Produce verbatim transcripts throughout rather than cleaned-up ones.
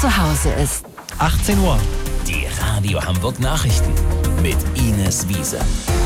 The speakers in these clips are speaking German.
zu Hause ist. achtzehn Uhr. Die Radio Hamburg Nachrichten mit Ines Wiese.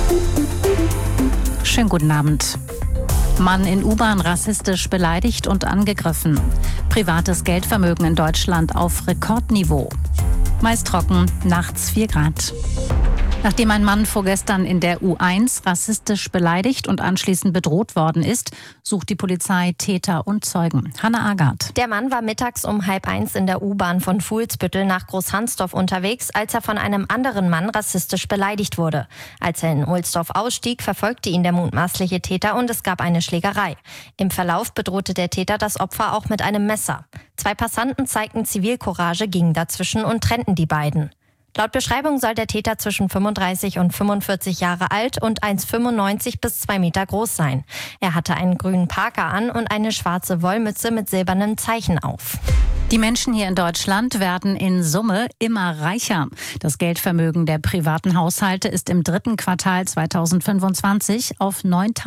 Schönen guten Abend. Mann in U-Bahn rassistisch beleidigt und angegriffen. Privates Geldvermögen in Deutschland auf Rekordniveau. Meist trocken, nachts vier Grad. Nachdem ein Mann vorgestern in der U eins rassistisch beleidigt und anschließend bedroht worden ist, sucht die Polizei Täter und Zeugen. Hanna Agard. Der Mann war mittags um halb eins in der U-Bahn von Fuhlsbüttel nach Großhansdorf unterwegs, als er von einem anderen Mann rassistisch beleidigt wurde. Als er in Ohlsdorf ausstieg, verfolgte ihn der mutmaßliche Täter und es gab eine Schlägerei. Im Verlauf bedrohte der Täter das Opfer auch mit einem Messer. Zwei Passanten zeigten Zivilcourage, gingen dazwischen und trennten die beiden. Laut Beschreibung soll der Täter zwischen fünfunddreißig und fünfundvierzig Jahre alt und eins Komma fünfundneunzig bis zwei Meter groß sein. Er hatte einen grünen Parker an und eine schwarze Wollmütze mit silbernem Zeichen auf. Die Menschen hier in Deutschland werden in Summe immer reicher. Das Geldvermögen der privaten Haushalte ist im dritten Quartal zweitausendfünfundzwanzig auf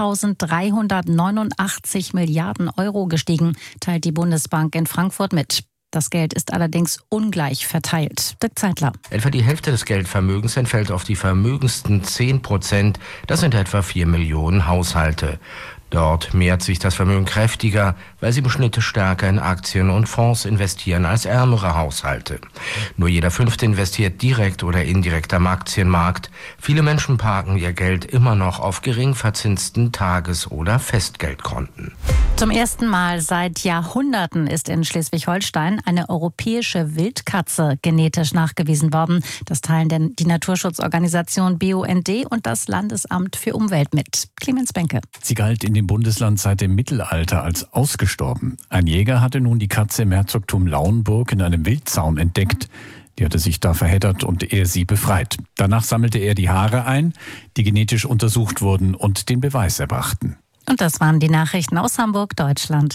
neuntausenddreihundertneunundachtzig Milliarden Euro gestiegen, teilt die Bundesbank in Frankfurt mit. Das Geld ist allerdings ungleich verteilt. Dirk Zeitler. Etwa die Hälfte des Geldvermögens entfällt auf die vermögendsten zehn Prozent. Das sind etwa vier Millionen Haushalte. Dort mehrt sich das Vermögen kräftiger, weil sie im Schnitt stärker in Aktien und Fonds investieren als ärmere Haushalte. Nur jeder Fünfte investiert direkt oder indirekt am Aktienmarkt. Viele Menschen parken ihr Geld immer noch auf gering verzinsten Tages- oder Festgeldkonten. Zum ersten Mal seit Jahrhunderten ist in Schleswig-Holstein eine europäische Wildkatze genetisch nachgewiesen worden. Das teilen denn die Naturschutzorganisation B U N D und das Landesamt für Umwelt mit. Clemens Benke. Sie galt in dem Bundesland seit dem Mittelalter als ausgestorben. Ein Jäger hatte nun die Katze im Herzogtum Lauenburg in einem Wildzaun entdeckt. Die hatte sich da verheddert und er sie befreit. Danach sammelte er die Haare ein, die genetisch untersucht wurden und den Beweis erbrachten. Und das waren die Nachrichten aus Hamburg, Deutschland.